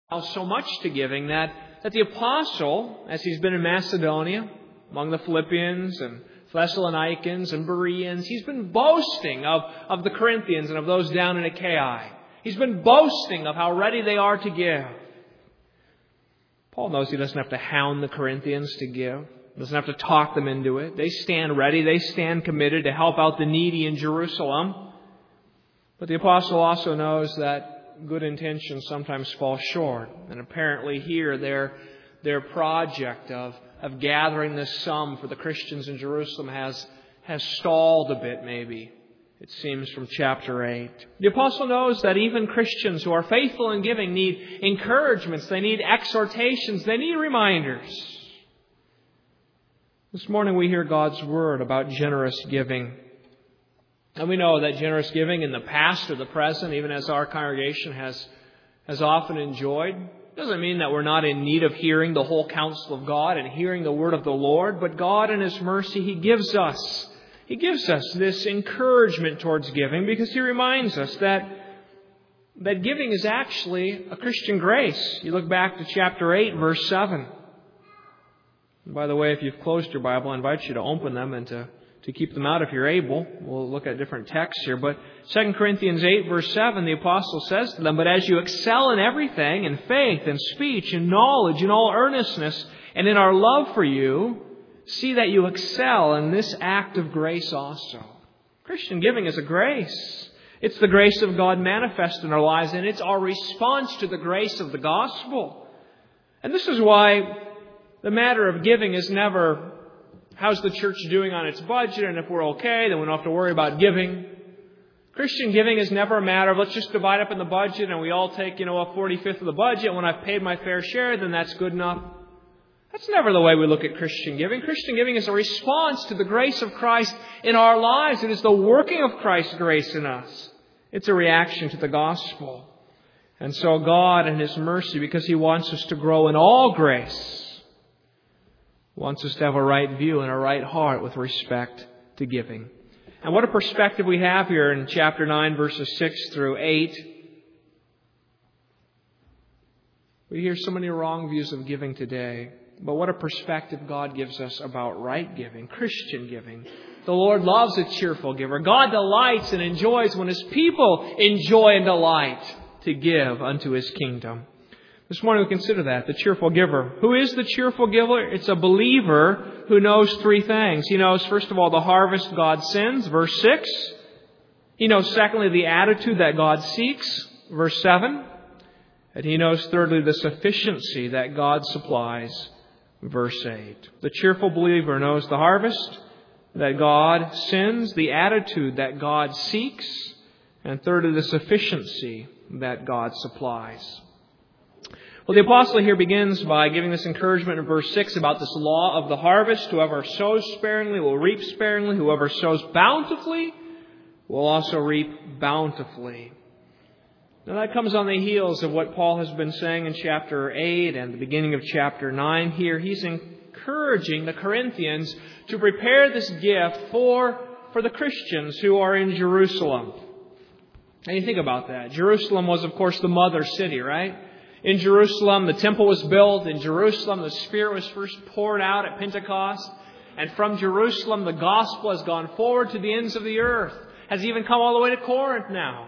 so much to giving that the apostle, as he's been in Macedonia, among the Philippians and Thessalonians and Bereans, he's been boasting of the Corinthians and of those down in Achaia. He's been boasting of how ready they are to give. Paul knows he doesn't have to hound the Corinthians to give. He doesn't have to talk them into it. They stand ready. They stand committed to help out the needy in Jerusalem. But the apostle also knows that good intentions sometimes fall short. And apparently here their project of gathering this sum for the Christians in Jerusalem has stalled a bit, maybe. It seems from chapter 8. The apostle knows that even Christians who are faithful in giving need encouragements. They need exhortations. They need reminders. This morning we hear God's word about generous giving. And we know that generous giving in the past or the present, even as our congregation has often enjoyed, doesn't mean that we're not in need of hearing the whole counsel of God and hearing the word of the Lord. But God in His mercy, He gives us this encouragement towards giving because He reminds us that giving is actually a Christian grace. You look back to chapter 8, verse 7. And by the way, if you've closed your Bible, I invite you to open them and to keep them out if you're able. We'll look at different texts here. But 2 Corinthians 8, verse 7, the apostle says to them, "But as you excel in everything, in faith, in speech, in knowledge, in all earnestness, and in our love for you, see that you excel in this act of grace also." Christian giving is a grace. It's the grace of God manifest in our lives, and it's our response to the grace of the gospel. And this is why the matter of giving is never, how's the church doing on its budget? And if we're okay, then we don't have to worry about giving. Christian giving is never a matter of let's just divide up in the budget and we all take, a 45th of the budget. When I've paid my fair share, then that's good enough. That's never the way we look at Christian giving. Christian giving is a response to the grace of Christ in our lives. It is the working of Christ's grace in us. It's a reaction to the gospel. And so God in His mercy, because He wants us to grow in all grace, wants us to have a right view and a right heart with respect to giving. And what a perspective we have here in chapter 9, verses 6 through 8. We hear so many wrong views of giving today. But what a perspective God gives us about right giving, Christian giving. The Lord loves a cheerful giver. God delights and enjoys when His people enjoy and delight to give unto His kingdom. This morning we consider that, the cheerful giver. Who is the cheerful giver? It's a believer who knows three things. He knows, first of all, the harvest God sends, verse 6. He knows, secondly, the attitude that God seeks, verse 7. And he knows, thirdly, the sufficiency that God supplies, verse 8. The cheerful believer knows the harvest that God sends, the attitude that God seeks, and thirdly, the sufficiency that God supplies. Well, the apostle here begins by giving this encouragement in verse 6 about this law of the harvest. Whoever sows sparingly will reap sparingly. Whoever sows bountifully will also reap bountifully. Now that comes on the heels of what Paul has been saying in chapter 8 and the beginning of chapter 9 here. He's encouraging the Corinthians to prepare this gift for the Christians who are in Jerusalem. And you think about that. Jerusalem was, of course, the mother city, right? In Jerusalem, the temple was built. In Jerusalem, the Spirit was first poured out at Pentecost. And from Jerusalem, the gospel has gone forward to the ends of the earth. Has even come all the way to Corinth now.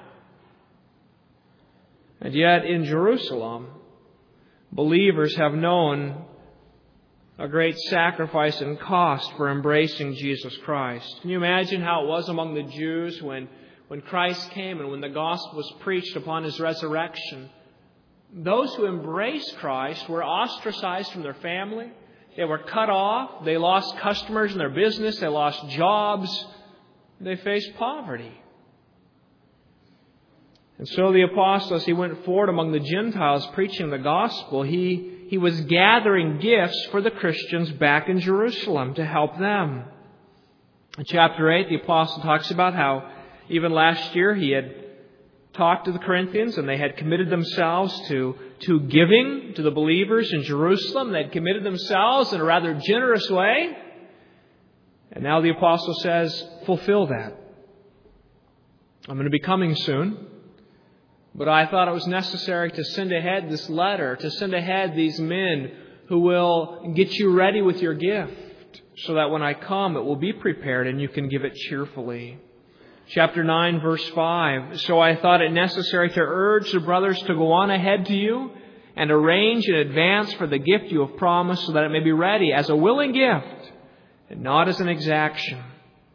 And yet, in Jerusalem, believers have known a great sacrifice and cost for embracing Jesus Christ. Can you imagine how it was among the Jews when Christ came and when the gospel was preached upon His resurrection? Those who embraced Christ were ostracized from their family. They were cut off. They lost customers in their business. They lost jobs. They faced poverty. And so the apostle, as he went forward among the Gentiles preaching the gospel, he was gathering gifts for the Christians back in Jerusalem to help them. In chapter 8, the apostle talks about how even last year he had talked to the Corinthians and they had committed themselves to giving to the believers in Jerusalem. They had committed themselves in a rather generous way. And now the apostle says, fulfill that. I'm going to be coming soon. But I thought it was necessary to send ahead this letter, to send ahead these men who will get you ready with your gift, so that when I come it will be prepared and you can give it cheerfully. Chapter 9, verse 5. So I thought it necessary to urge the brothers to go on ahead to you and arrange in advance for the gift you have promised, so that it may be ready as a willing gift and not as an exaction.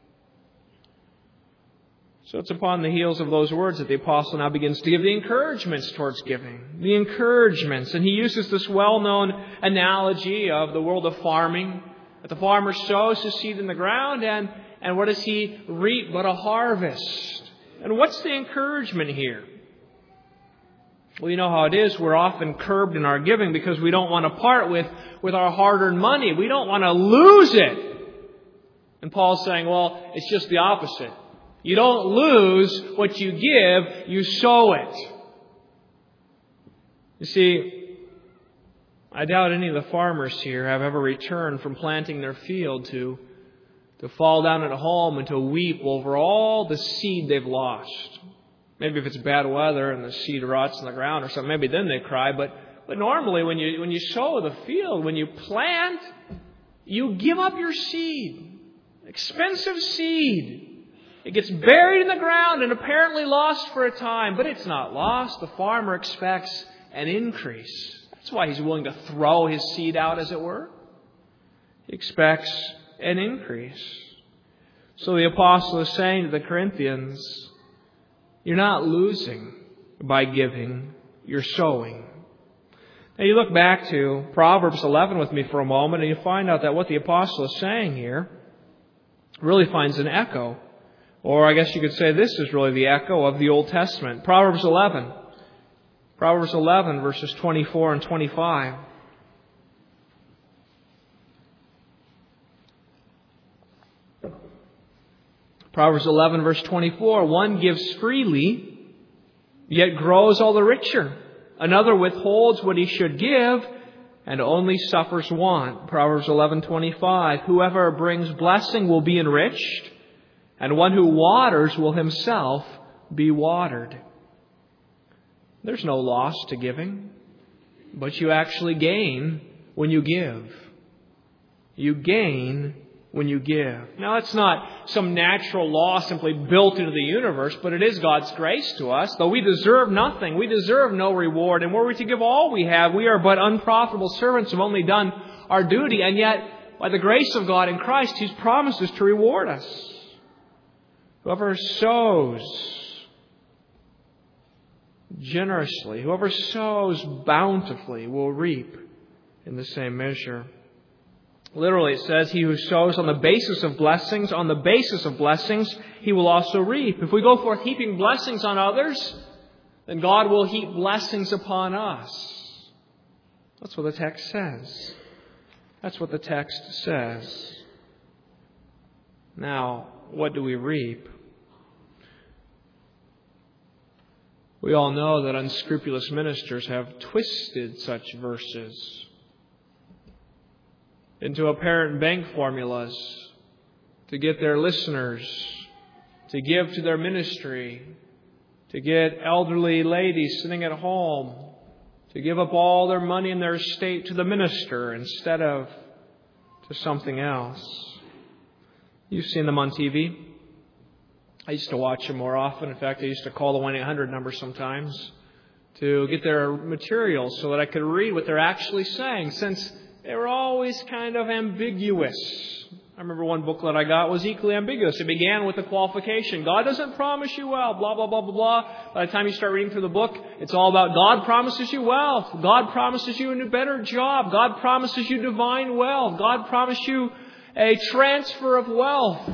So it's upon the heels of those words that the apostle now begins to give the encouragements towards giving. The encouragements. And he uses this well-known analogy of the world of farming. That the farmer sows his seed in the ground, and what does he reap but a harvest? And what's the encouragement here? Well, you know how it is. We're often curbed in our giving because we don't want to part with our hard-earned money. We don't want to lose it. And Paul's saying, well, it's just the opposite. You don't lose what you give, you sow it. You see, I doubt any of the farmers here have ever returned from planting their field to fall down at home and to weep over all the seed they've lost. Maybe if it's bad weather and the seed rots in the ground or something, maybe then they cry. But normally when you sow the field, when you plant, you give up your seed. Expensive seed. It gets buried in the ground and apparently lost for a time. But it's not lost. The farmer expects an increase. That's why he's willing to throw his seed out, as it were. He expects an increase. So the apostle is saying to the Corinthians, you're not losing by giving, you're sowing. Now you look back to Proverbs 11 with me for a moment, and you find out that what the apostle is saying here really finds an echo. Or I guess you could say this is really the echo of the Old Testament. Proverbs 11. Proverbs 11, verses 24 and 25. Proverbs 11, verse 24. One gives freely, yet grows all the richer. Another withholds what he should give, and only suffers want. Proverbs 11:25. Whoever brings blessing will be enriched, and one who waters will himself be watered. There's no loss to giving, but you actually gain when you give. You gain when you give. Now, it's not some natural law simply built into the universe, but it is God's grace to us. Though we deserve nothing, we deserve no reward, and were we to give all we have, we are but unprofitable servants who have only done our duty, and yet, by the grace of God in Christ, He's promises to reward us. Whoever sows generously, whoever sows bountifully will reap in the same measure. Literally it says, he who sows on the basis of blessings, he will also reap. If we go forth heaping blessings on others, then God will heap blessings upon us. That's what the text says. That's what the text says. Now, what do we reap? We all know that unscrupulous ministers have twisted such verses into apparent bank formulas to get their listeners to give to their ministry, to get elderly ladies sitting at home to give up all their money and their estate to the minister instead of to something else. You've seen them on TV. I used to watch them more often. In fact, I used to call the 1-800 number sometimes to get their materials so that I could read what they're actually saying, since they were always kind of ambiguous. I remember one booklet I got was equally ambiguous. It began with a qualification. God doesn't promise you wealth, blah, blah, blah, blah, blah. By the time you start reading through the book, it's all about God promises you wealth. God promises you a better job. God promises you divine wealth. God promises you a transfer of wealth.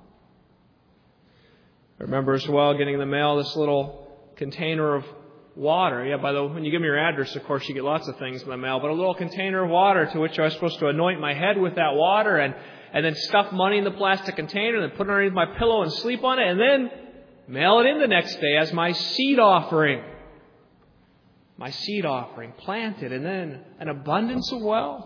I remember as well getting in the mail this little container of water. Yeah, when you give me your address, of course, you get lots of things in the mail. But a little container of water to which I was supposed to anoint my head with that water and then stuff money in the plastic container and then put it underneath my pillow and sleep on it and then mail it in the next day as my seed offering. My seed offering, planted, and then an abundance of wealth.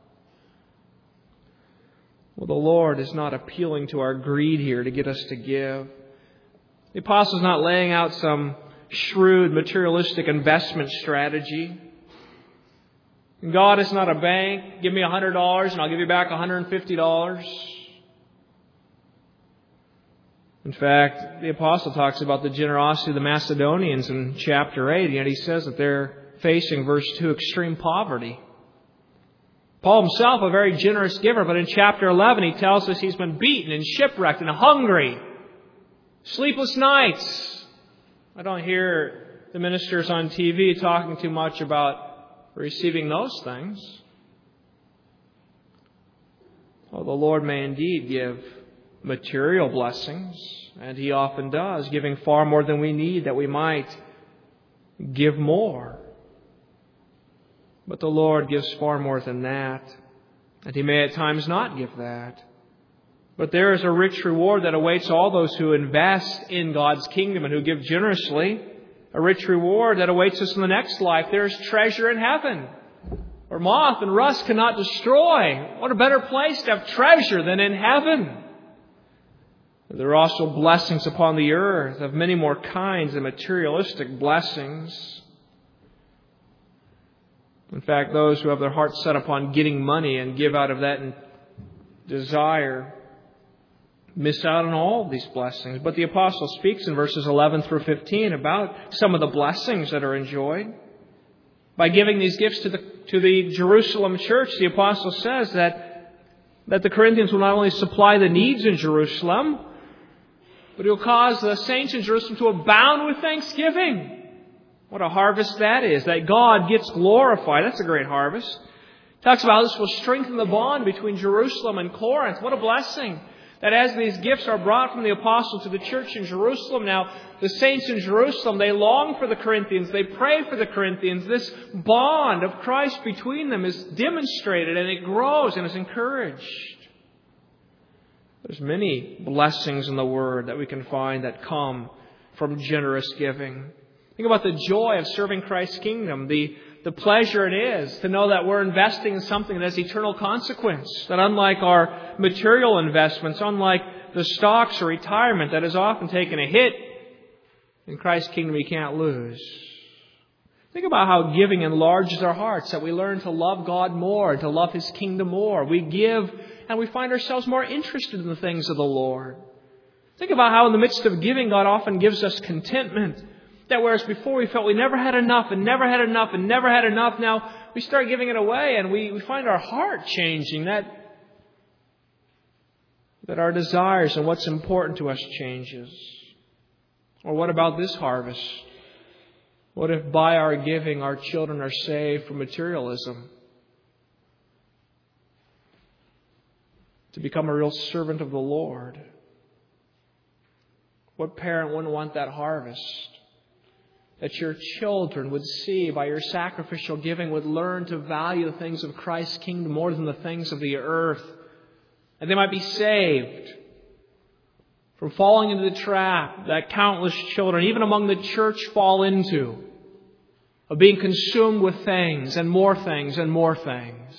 Well, the Lord is not appealing to our greed here to get us to give. The apostle's not laying out some shrewd, materialistic investment strategy. God is not a bank. Give me $100 and I'll give you back $150. In fact, the apostle talks about the generosity of the Macedonians in chapter 8, and he says that they're facing, verse 2, extreme poverty. Paul himself, a very generous giver, but in chapter 11 he tells us he's been beaten and shipwrecked and hungry. Sleepless nights. I don't hear the ministers on TV talking too much about receiving those things. Well, the Lord may indeed give material blessings, and He often does, giving far more than we need that we might give more. But the Lord gives far more than that, and He may at times not give that. But there is a rich reward that awaits all those who invest in God's kingdom and who give generously. A rich reward that awaits us in the next life. There is treasure in heaven, where moth and rust cannot destroy. What a better place to have treasure than in heaven. There are also blessings upon the earth of many more kinds than materialistic blessings. In fact, those who have their hearts set upon getting money and give out of that desire miss out on all of these blessings. But the apostle speaks in verses 11 through 15 about some of the blessings that are enjoyed. By giving these gifts to the Jerusalem church, the apostle says that the Corinthians will not only supply the needs in Jerusalem, but it will cause the saints in Jerusalem to abound with thanksgiving. What a harvest that is, that God gets glorified. That's a great harvest. It talks about how this will strengthen the bond between Jerusalem and Corinth. What a blessing. That as these gifts are brought from the apostle to the church in Jerusalem, now the saints in Jerusalem, they long for the Corinthians. They pray for the Corinthians. This bond of Christ between them is demonstrated, and it grows and is encouraged. There's many blessings in the Word that we can find that come from generous giving. Think about the joy of serving Christ's kingdom, the pleasure it is to know that we're investing in something that has eternal consequence, that unlike our material investments, unlike the stocks or retirement that has often taken a hit, in Christ's kingdom we can't lose. Think about how giving enlarges our hearts, that we learn to love God more, to love His kingdom more. We give and we find ourselves more interested in the things of the Lord. Think about how in the midst of giving, God often gives us contentment. That whereas before we felt we never had enough and never had enough and never had enough, now we start giving it away and we find our heart changing, that our desires and what's important to us changes. Or what about this harvest? What if by our giving our children are saved from materialism? To become a real servant of the Lord. What parent wouldn't want that harvest? That your children would see by your sacrificial giving, would learn to value the things of Christ's kingdom more than the things of the earth. And they might be saved from falling into the trap that countless children, even among the church, fall into, of being consumed with things and more things and more things.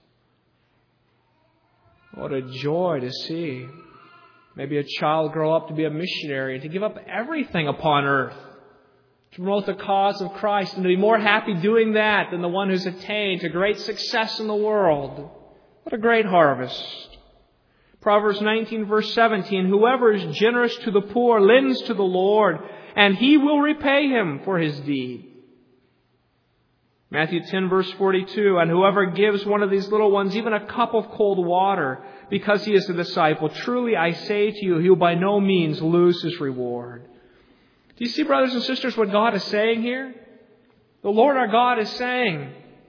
What a joy to see maybe a child grow up to be a missionary and to give up everything upon earth to promote the cause of Christ, and to be more happy doing that than the one who's attained to great success in the world. What a great harvest. Proverbs 19 verse 17, whoever is generous to the poor lends to the Lord, and He will repay him for his deed. Matthew 10 verse 42, and whoever gives one of these little ones even a cup of cold water because he is a disciple, truly I say to you, he will by no means lose his reward. Do you see, brothers and sisters, what God is saying here? The Lord our God is saying,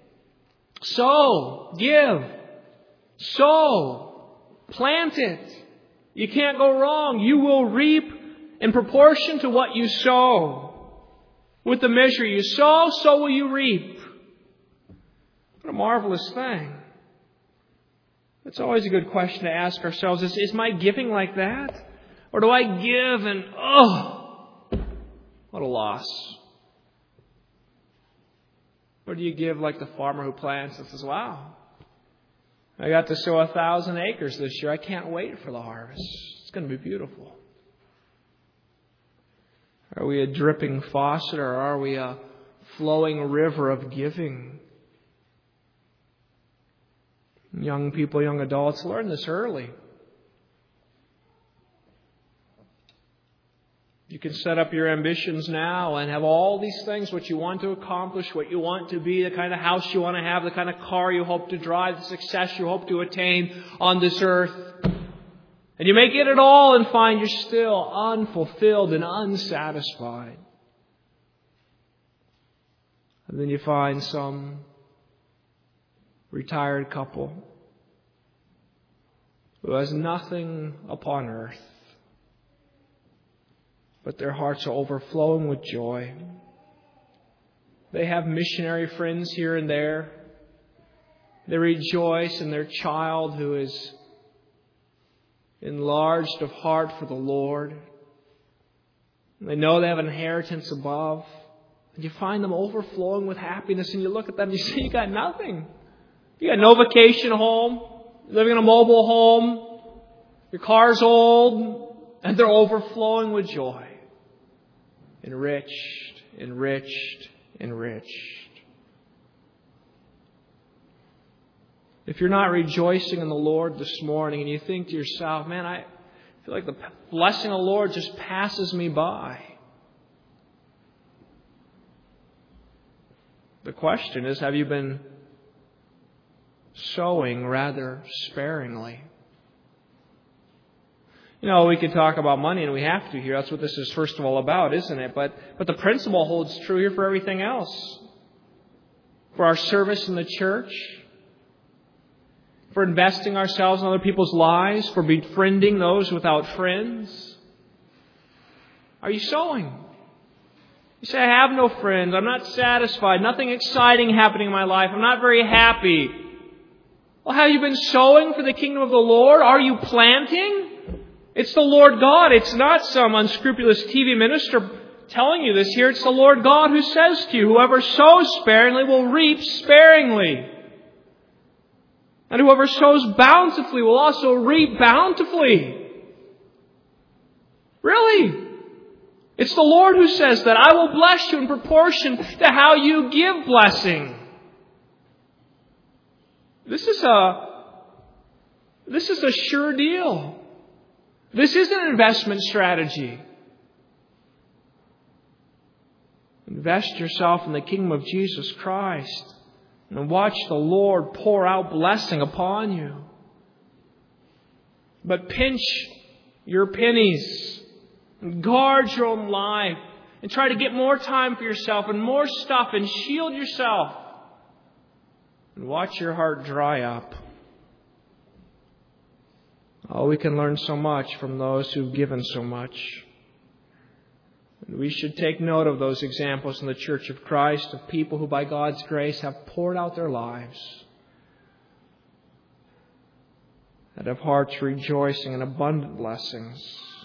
sow, give, sow, plant it. You can't go wrong. You will reap in proportion to what you sow. With the measure you sow, so will you reap. What a marvelous thing. It's always a good question to ask ourselves, is my giving like that? Or do I give and, what a loss. Or do you give like the farmer who plants and says, wow, I got to sow 1,000 acres this year. I can't wait for the harvest. It's going to be beautiful. Are we a dripping faucet, or are we a flowing river of giving? Young people, young adults, learn this early. You can set up your ambitions now and have all these things, what you want to accomplish, what you want to be, the kind of house you want to have, the kind of car you hope to drive, the success you hope to attain on this earth. And you may get it all and find you're still unfulfilled and unsatisfied. And then you find some retired couple who has nothing upon earth, but their hearts are overflowing with joy. They have missionary friends here and there. They rejoice in their child who is enlarged of heart for the Lord. They know they have an inheritance above. And you find them overflowing with happiness, and you look at them and you see you got nothing. You got no vacation home, living in a mobile home, your car's old, and they're overflowing with joy. Enriched, enriched, enriched. If you're not rejoicing in the Lord this morning and you think to yourself, man, I feel like the blessing of the Lord just passes me by. The question is, have you been sowing rather sparingly? You know, we could talk about money, and we have to here. That's what this is first of all about, isn't it? But the principle holds true here for everything else. For our service in the church, for investing ourselves in other people's lives, for befriending those without friends. Are you sowing? You say, I have no friends. I'm not satisfied. Nothing exciting happening in my life. I'm not very happy. Well, have you been sowing for the kingdom of the Lord? Are you planting? It's the Lord God. It's not some unscrupulous TV minister telling you this here. It's the Lord God who says to you, whoever sows sparingly will reap sparingly. And whoever sows bountifully will also reap bountifully. Really? It's the Lord who says that. I will bless you in proportion to how you give blessing. This is a sure deal. This is an investment strategy. Invest yourself in the kingdom of Jesus Christ and watch the Lord pour out blessing upon you. But pinch your pennies and guard your own life and try to get more time for yourself and more stuff and shield yourself and watch your heart dry up. Oh, we can learn so much from those who've given so much. And we should take note of those examples in the Church of Christ of people who by God's grace have poured out their lives and have hearts rejoicing in abundant blessings.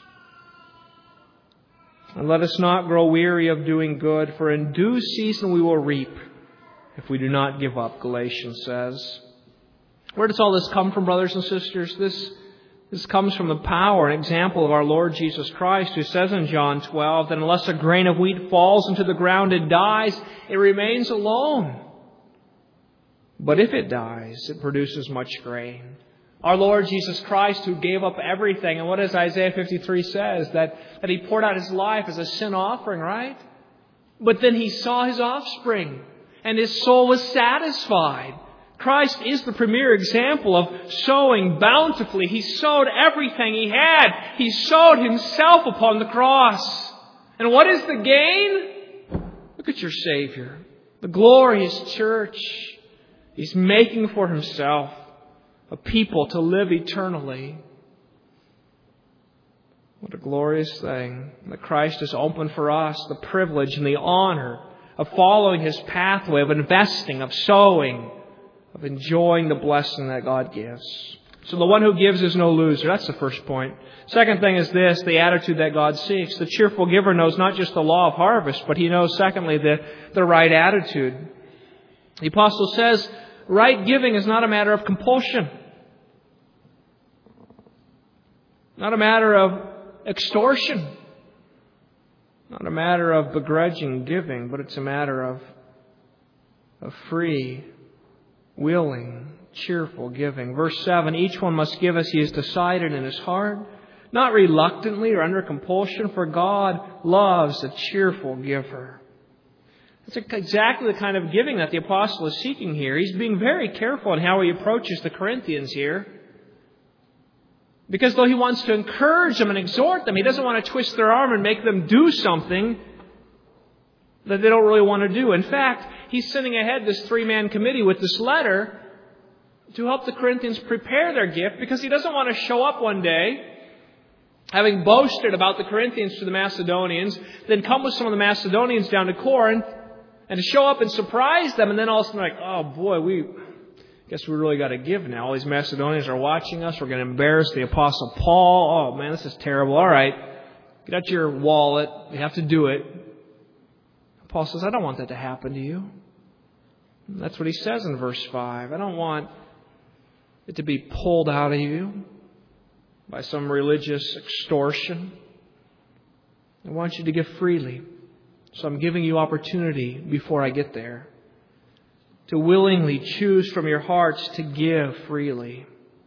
And let us not grow weary of doing good, for in due season we will reap if we do not give up, Galatians says. Where does all this come from, brothers and sisters? This comes from the power and example of our Lord Jesus Christ, who says in John 12 that unless a grain of wheat falls into the ground and dies, it remains alone. But if it dies, it produces much grain. Our Lord Jesus Christ, who gave up everything, and what does Isaiah 53 says? That He poured out His life as a sin offering, right? But then He saw His offspring, and His soul was satisfied. Christ is the premier example of sowing bountifully. He sowed everything He had. He sowed Himself upon the cross. And what is the gain? Look at your Savior, the glorious church. He's making for Himself a people to live eternally. What a glorious thing that Christ has opened for us the privilege and the honor of following His pathway, of investing, of sowing, of enjoying the blessing that God gives. So the one who gives is no loser. That's the first point. Second thing is this, the attitude that God seeks. The cheerful giver knows not just the law of harvest, but he knows, secondly, the right attitude. The apostle says, right giving is not a matter of compulsion. Not a matter of extortion. Not a matter of begrudging giving, but it's a matter of free, willing, cheerful giving. Verse 7, each one must give as he has decided in his heart, not reluctantly or under compulsion, for God loves a cheerful giver. That's exactly the kind of giving that the apostle is seeking here. He's being very careful in how he approaches the Corinthians here. Because though he wants to encourage them and exhort them, he doesn't want to twist their arm and make them do something that they don't really want to do. In fact, he's sending ahead this 3-man committee with this letter to help the Corinthians prepare their gift, because he doesn't want to show up one day, having boasted about the Corinthians to the Macedonians, then come with some of the Macedonians down to Corinth, and to show up and surprise them, and then all of a sudden like, oh boy, guess we really got to give now. All these Macedonians are watching us. We're going to embarrass the Apostle Paul. Oh man, this is terrible. All right, get out your wallet. You have to do it. Paul says, I don't want that to happen to you. That's what he says in verse 5. I don't want it to be pulled out of you by some religious extortion. I want you to give freely. So I'm giving you opportunity before I get there to willingly choose from your hearts to give freely.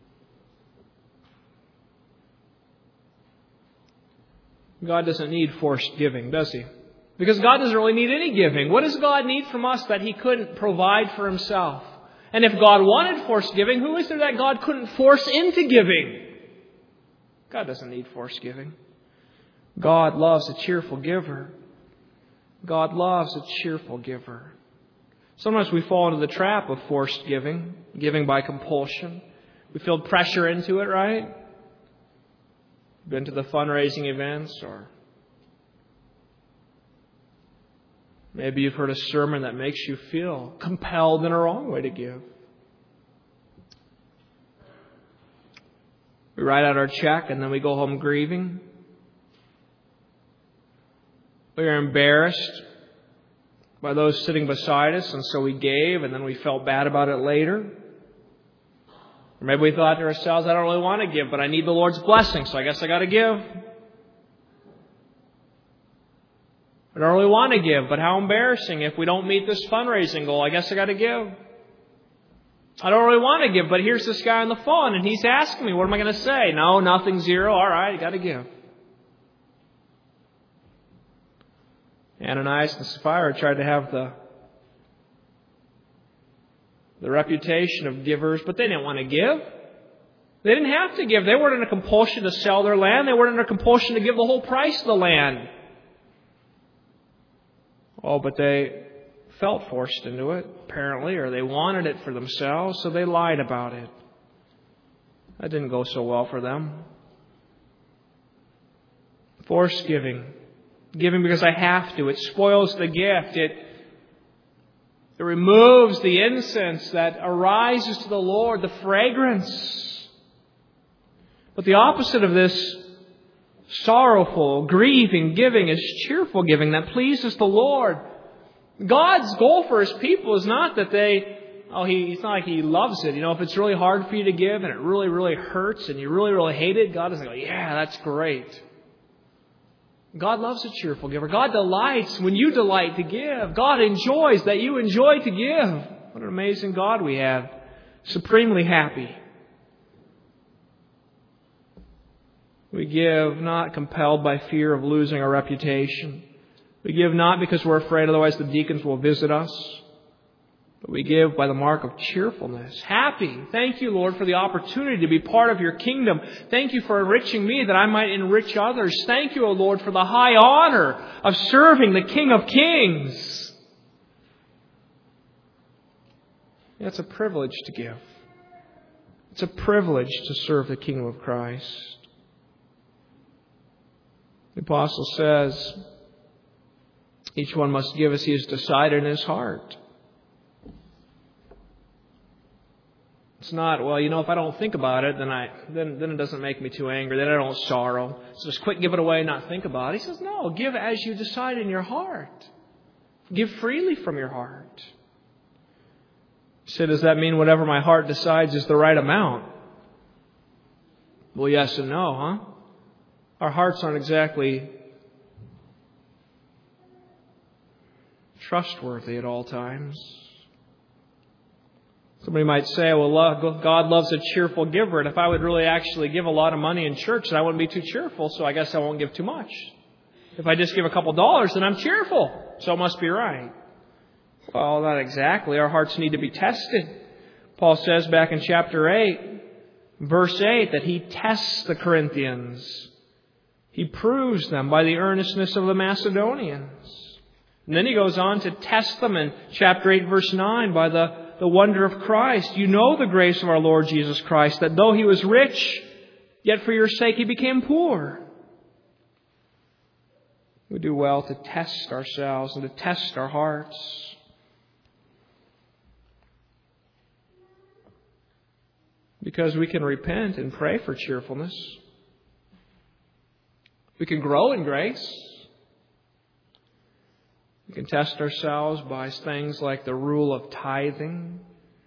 God doesn't need forced giving, does He? Because God doesn't really need any giving. What does God need from us that He couldn't provide for Himself? And if God wanted forced giving, who is there that God couldn't force into giving? God doesn't need forced giving. God loves a cheerful giver. God loves a cheerful giver. Sometimes we fall into the trap of forced giving, giving by compulsion. We feel pressure into it, right? Been to the fundraising events, or maybe you've heard a sermon that makes you feel compelled in a wrong way to give. We write out our check and then we go home grieving. We are embarrassed by those sitting beside us, and so we gave, and then we felt bad about it later. Or maybe we thought to ourselves, I don't really want to give, but I need the Lord's blessing, so I guess I got to give. I don't really want to give, but how embarrassing if we don't meet this fundraising goal. I guess I got to give. I don't really want to give, but here's this guy on the phone, and he's asking me, what am I going to say? No, nothing, zero. All right, I got to give. Ananias and Sapphira tried to have the reputation of givers, but they didn't want to give. They didn't have to give. They weren't under compulsion to sell their land. They weren't under compulsion to give the whole price of the land. Oh, but they felt forced into it, apparently, or they wanted it for themselves, so they lied about it. That didn't go so well for them. Forced giving. Giving because I have to. It spoils the gift. It removes the incense that arises to the Lord, the fragrance. But the opposite of this sorrowful, grieving giving is cheerful giving that pleases the Lord. God's goal for His people is not that it's not like He loves it. If it's really hard for you to give and it really, really hurts and you really, really hate it, God doesn't go, yeah, that's great. God loves a cheerful giver. God delights when you delight to give. God enjoys that you enjoy to give. What an amazing God we have. Supremely happy. We give not compelled by fear of losing our reputation. We give not because we're afraid otherwise the deacons will visit us. But we give by the mark of cheerfulness. Happy. Thank you, Lord, for the opportunity to be part of your kingdom. Thank you for enriching me that I might enrich others. Thank you, O Lord, for the high honor of serving the King of Kings. It's a privilege to give. It's a privilege to serve the kingdom of Christ. The apostle says, each one must give as he has decided in his heart. It's not, well, if I don't think about it, then it doesn't make me too angry. Then I don't sorrow. So just quick, give it away and not think about it. He says, no, give as you decide in your heart. Give freely from your heart. He said, does that mean whatever my heart decides is the right amount? Well, yes and no, huh? Our hearts aren't exactly trustworthy at all times. Somebody might say, well, God loves a cheerful giver, and if I would really actually give a lot of money in church, then I wouldn't be too cheerful, so I guess I won't give too much. If I just give a couple dollars, then I'm cheerful, so it must be right. Well, not exactly. Our hearts need to be tested. Paul says back in chapter 8, verse 8, that he tests the Corinthians. He proves them by the earnestness of the Macedonians. And then he goes on to test them in chapter 8, verse 9, by the wonder of Christ. You know the grace of our Lord Jesus Christ, that though He was rich, yet for your sake He became poor. We do well to test ourselves and to test our hearts. Because we can repent and pray for cheerfulness. We can grow in grace. We can test ourselves by things like the rule of tithing.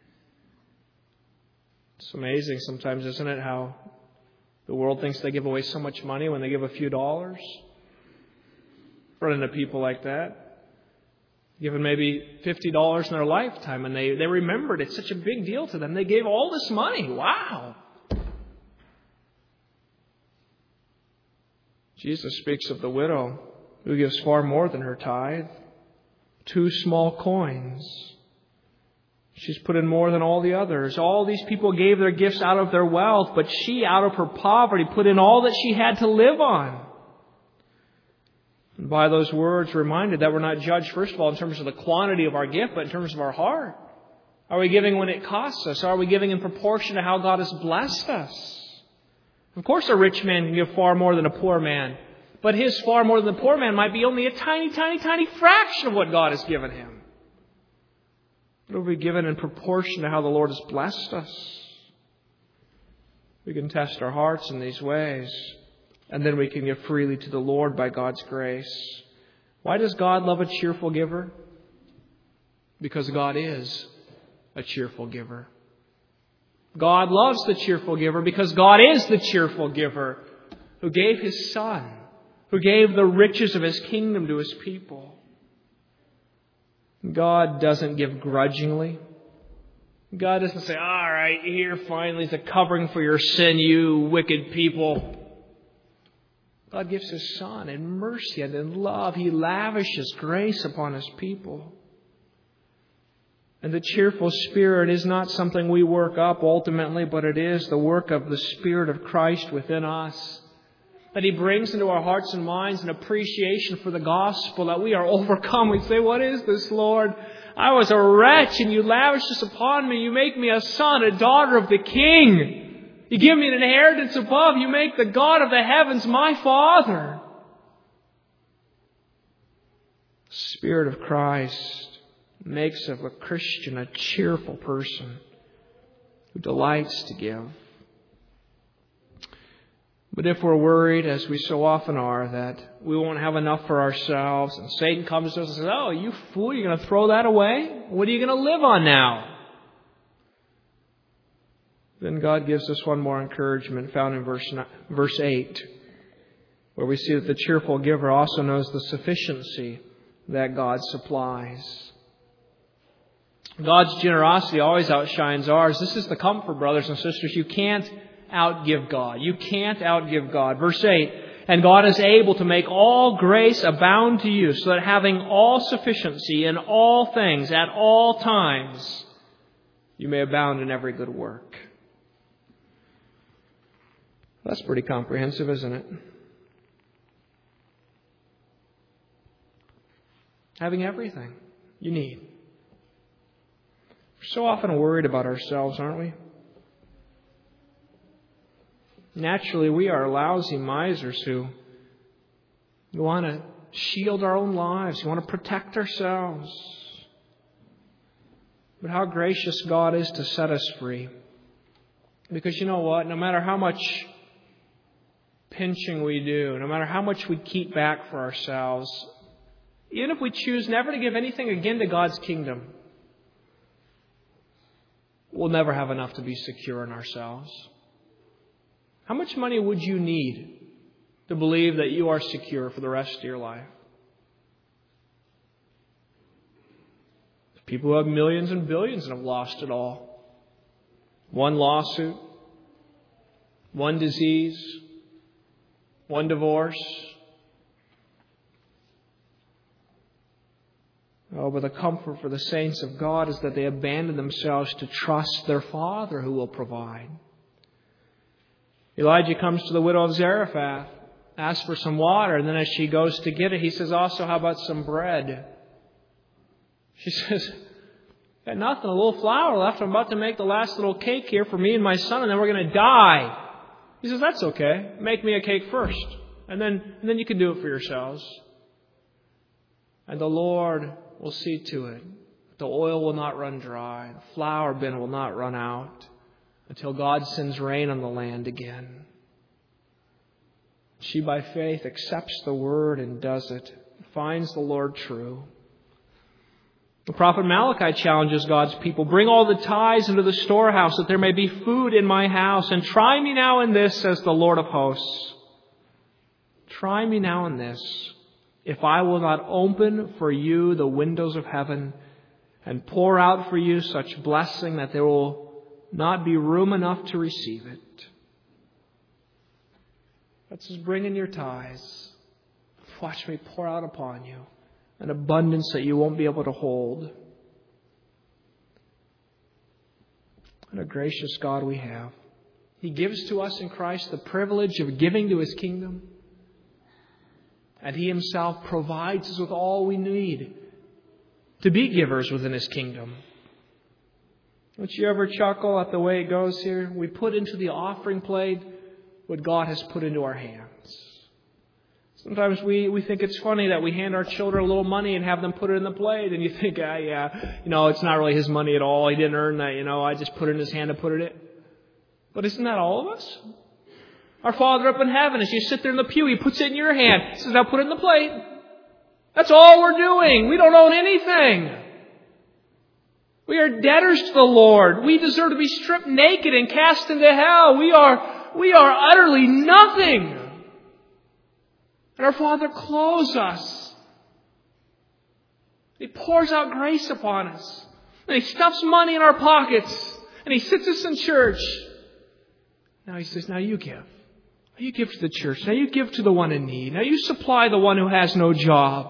It's amazing sometimes, isn't it, how the world thinks they give away so much money when they give a few dollars. Run into people like that, given maybe $50 in their lifetime, and they remembered it's such a big deal to them. They gave all this money. Wow! Jesus speaks of the widow who gives far more than her tithe. 2 small coins. She's put in more than all the others. All these people gave their gifts out of their wealth, but she, out of her poverty, put in all that she had to live on. And by those words, reminded that we're not judged, first of all, in terms of the quantity of our gift, but in terms of our heart. Are we giving when it costs us? Are we giving in proportion to how God has blessed us? Of course, a rich man can give far more than a poor man. But his far more than the poor man might be only a tiny, tiny, tiny fraction of what God has given him. It will be given in proportion to how the Lord has blessed us. We can test our hearts in these ways. And then we can give freely to the Lord by God's grace. Why does God love a cheerful giver? Because God is a cheerful giver. God loves the cheerful giver because God is the cheerful giver who gave His Son, who gave the riches of His kingdom to His people. God doesn't give grudgingly. God doesn't say, all right, here finally is a covering for your sin, you wicked people. God gives His Son in mercy and in love. He lavishes grace upon His people. And the cheerful spirit is not something we work up ultimately, but it is the work of the Spirit of Christ within us. That He brings into our hearts and minds an appreciation for the gospel, that we are overcome. We say, what is this, Lord? I was a wretch and You lavished this upon me. You make me a son, a daughter of the King. You give me an inheritance above. You make the God of the heavens my Father. The Spirit of Christ makes of a Christian a cheerful person who delights to give. But if we're worried, as we so often are, that we won't have enough for ourselves, and Satan comes to us and says, oh, you fool, you're going to throw that away? What are you going to live on now? Then God gives us one more encouragement found in verse 8, where we see that the cheerful giver also knows the sufficiency that God supplies. God's generosity always outshines ours. This is the comfort, brothers and sisters. You can't outgive God. You can't outgive God. Verse 8, and God is able to make all grace abound to you, so that having all sufficiency in all things at all times, you may abound in every good work. That's pretty comprehensive, isn't it? Having everything you need. We're so often worried about ourselves, aren't we? Naturally, we are lousy misers who want to shield our own lives. We want to protect ourselves. But how gracious God is to set us free. Because you know what? No matter how much pinching we do, no matter how much we keep back for ourselves, even if we choose never to give anything again to God's kingdom, we'll never have enough to be secure in ourselves. How much money would you need to believe that you are secure for the rest of your life? People who have millions and billions and have lost it all. One lawsuit, one disease, one divorce. Oh, but the comfort for the saints of God is that they abandon themselves to trust their Father who will provide. Elijah comes to the widow of Zarephath, asks for some water, and then as she goes to get it, he says, also, how about some bread? She says, got nothing, a little flour left. I'm about to make the last little cake here for me and my son, and then we're going to die. He says, that's okay. Make me a cake first, and then you can do it for yourselves. And the Lord will see to it. The oil will not run dry. The flour bin will not run out until God sends rain on the land again. She, by faith, accepts the word and does it. Finds the Lord true. The prophet Malachi challenges God's people, bring all the tithes into the storehouse, that there may be food in my house. And try me now in this, says the Lord of hosts. Try me now in this, if I will not open for you the windows of heaven and pour out for you such blessing that there will not be room enough to receive it. That says, bring in your tithes. Watch me pour out upon you an abundance that you won't be able to hold. What a gracious God we have. He gives to us in Christ the privilege of giving to His kingdom. And He Himself provides us with all we need to be givers within His kingdom. Don't you ever chuckle at the way it goes here? We put into the offering plate what God has put into our hands. Sometimes we think it's funny that we hand our children a little money and have them put it in the plate. And you think, it's not really his money at all. He didn't earn that, I just put it in his hand and put it in. But isn't that all of us? Our Father up in heaven, as you sit there in the pew, He puts it in your hand. He says, now put it in the plate. That's all we're doing. We don't own anything. We are debtors to the Lord. We deserve to be stripped naked and cast into hell. We are utterly nothing. And our Father clothes us. He pours out grace upon us. And He stuffs money in our pockets. And He sits us in church. Now He says, now you give. Now you give to the church. Now you give to the one in need. Now you supply the one who has no job.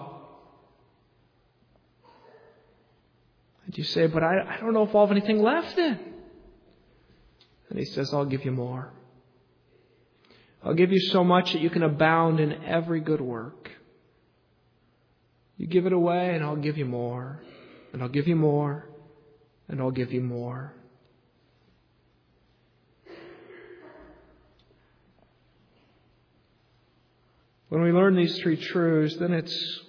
And you say, but I don't know if I'll have anything left then. And He says, I'll give you more. I'll give you so much that you can abound in every good work. You give it away and I'll give you more. And I'll give you more. And I'll give you more. When we learn these three truths, then it's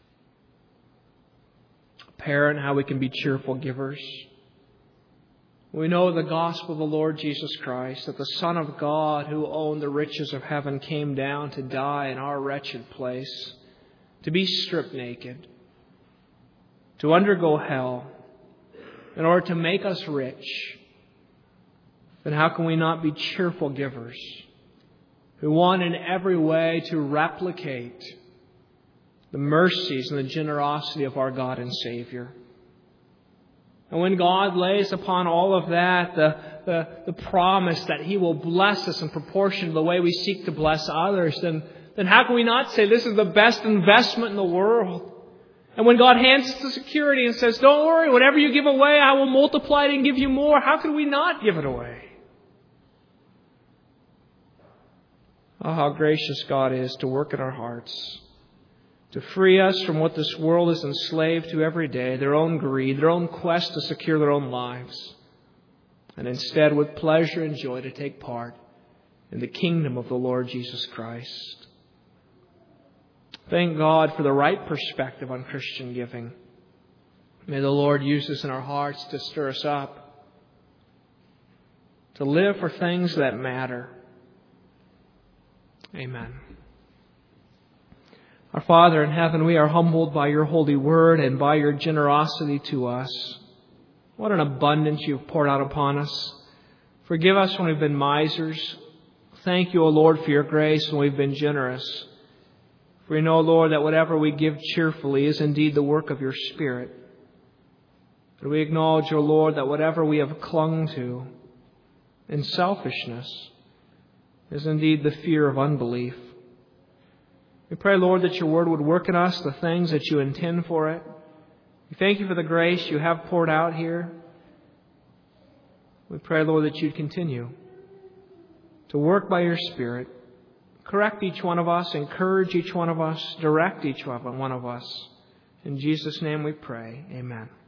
apparent how we can be cheerful givers. We know the gospel of the Lord Jesus Christ, that the Son of God who owned the riches of heaven came down to die in our wretched place, to be stripped naked, to undergo hell, in order to make us rich. Then how can we not be cheerful givers who want in every way to replicate the mercies and the generosity of our God and Savior? And when God lays upon all of that the promise that He will bless us in proportion to the way we seek to bless others, then how can we not say this is the best investment in the world? And when God hands us the security and says, don't worry, whatever you give away, I will multiply it and give you more, how can we not give it away? Oh, how gracious God is to work in our hearts, to free us from what this world is enslaved to every day, their own greed, their own quest to secure their own lives, and instead with pleasure and joy to take part in the kingdom of the Lord Jesus Christ. Thank God for the right perspective on Christian giving. May the Lord use this in our hearts to stir us up, to live for things that matter. Amen. Our Father in heaven, we are humbled by Your holy word and by Your generosity to us. What an abundance You've poured out upon us. Forgive us when we've been misers. Thank You, O Lord, for Your grace when we've been generous. For we know, Lord, that whatever we give cheerfully is indeed the work of Your Spirit. But we acknowledge, O Lord, that whatever we have clung to in selfishness is indeed the fear of unbelief. We pray, Lord, that your word would work in us the things that you intend for it. We thank you for the grace you have poured out here. We pray, Lord, that you'd continue to work by your Spirit, correct each one of us, encourage each one of us, direct each one of us. In Jesus' name we pray. Amen.